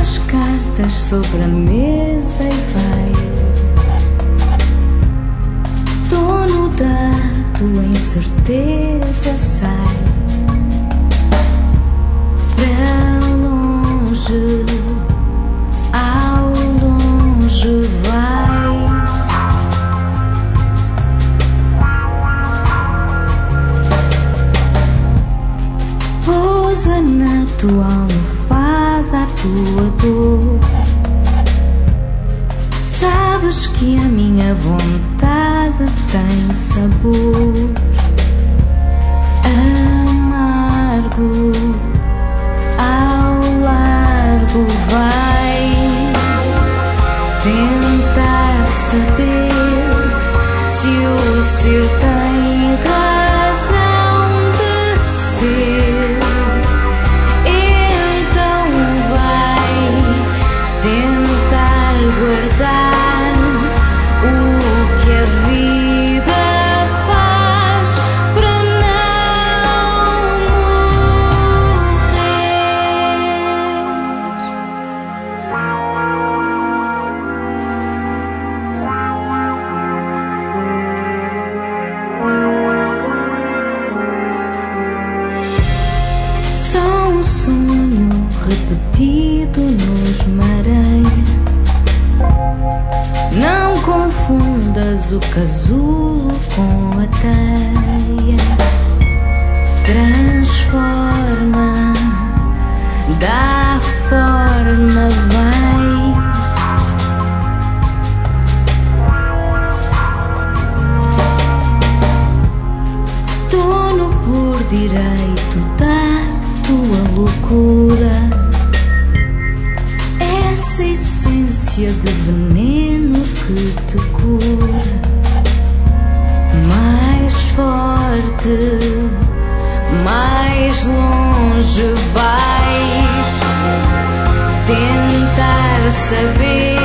as cartas sobre a mesa e vai. Dono da tua incerteza sai para longe, ao longe vai. Pousa na tua almofada a tua dor. Sabes que a minha vontade tem sabor amargo, ao largo vai. Tentar saber se o ser tem razão de ser. Então vai tentar guardar o que a vida faz para não morrer. Só um sonho repetido nos mareia. Não confundas o casulo com a teia. Transforma, dá forma, vai. Dono por direito da tua loucura, essa essência de veneno que te cura. Mais forte, mais longe vais tentar saber